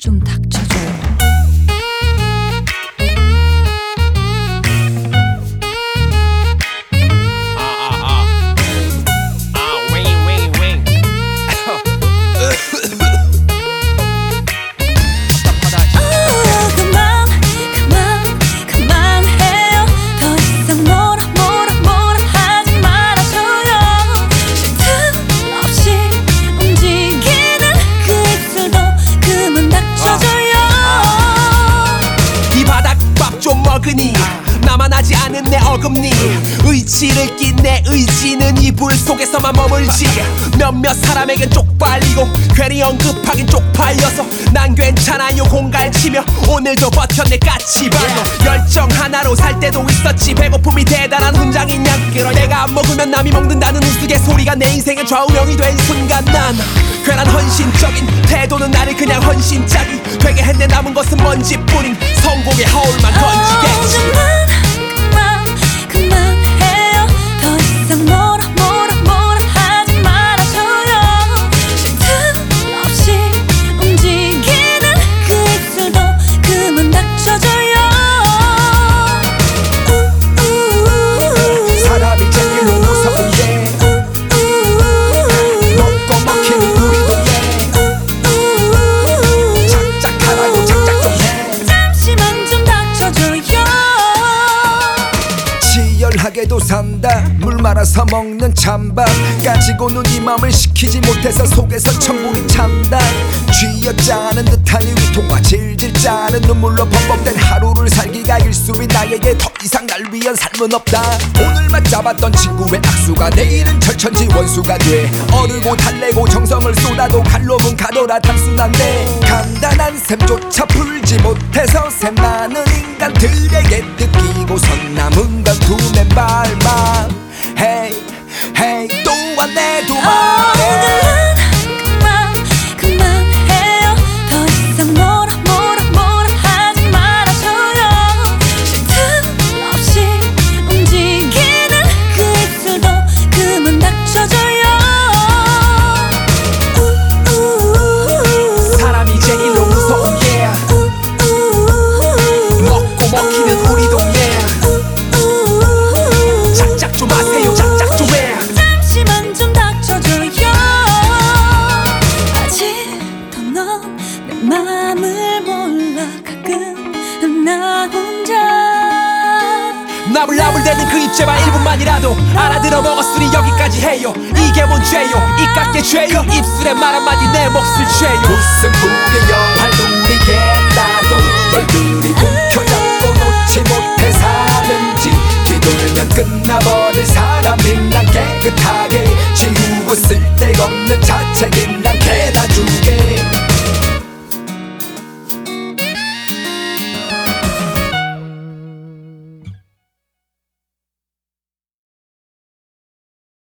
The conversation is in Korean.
좀 닥쳐줘요. 나만 하지 않은 내 어금니 의지를 낀 내 의지는 이불 속에서만 머물지 몇몇 사람에겐 쪽팔리고 괜히 언급하긴 쪽팔려서 난 괜찮아요 공갈치며 오늘도 버텼네 까치발로 열정 하나로 살 때도 있었지 배고픔이 대단한 훈장인 양끌어 내가 안 먹으면 남이 먹는다는 우스갯소리가 내 인생의 좌우명이 된 순간 난 괜한 헌신적인 태도는 나를 그냥 헌신짝이 되게 했네 남은 것은 먼지뿐인 성공의 허울만 던지겠지 그만해요. 더 이상 뭐라 하지 말아줘요. 쉴 틈 없이 움직이는 그 입술도 그만 닥쳐줘요. 사람이 제일로 무서운 게 먹고 먹히는 우리도 작작하라고 작작 좀 해. 잠시만 좀 닥쳐줘요. 치열하게도 산다 물 말아서 먹는 찬밥 가지고는 이 맘을 식히지 못해서 속에서 천불이 찬다 쥐어짜는 듯한 이 위통과 질질 짜는 눈물로 범벅된 하루를 살기가 일수인 나에게 더 이상 날 위한 삶은 없다 오늘만 잡았던 친구의 악수가 내일은 절천지 원수가 돼 어르고 달래고 정성을 쏟아도 갈로문 가더라 단순한데 간단한 셈조차 풀지 못해서 샘나는 인간들에게 뜯기고선 남은 건 두 맨발만 Hey hey 또 왔네 두 마리 그만해요. 더 이상 뭐라 하지 말아줘요. 쉴 틈 없이 움직이는 그 입술도 그만 닥쳐줘요. 사람이 제일로 무서운 게 먹고 먹히는 우리도 작작 좀 하세요 작작 좀 해. 잠시만 좀 닥쳐줘요. 아직도 넌 내 맘을 몰라 가끔 나 혼자 나불나불대는 그 입제발 1분만이라도 알아들어 먹었으니 여기까지 해요 이게 뭔 죄요 이깟게 죄요 입술에 말 한마디 내 몫을 죄요 무슨 불의 영화를 누리겠다고 너희들이 움켜잡고 놓지 못해 사는지 뒤돌면 끝나버릴 사람인 난 깨끗하게 지우고 쓸데없는 자책인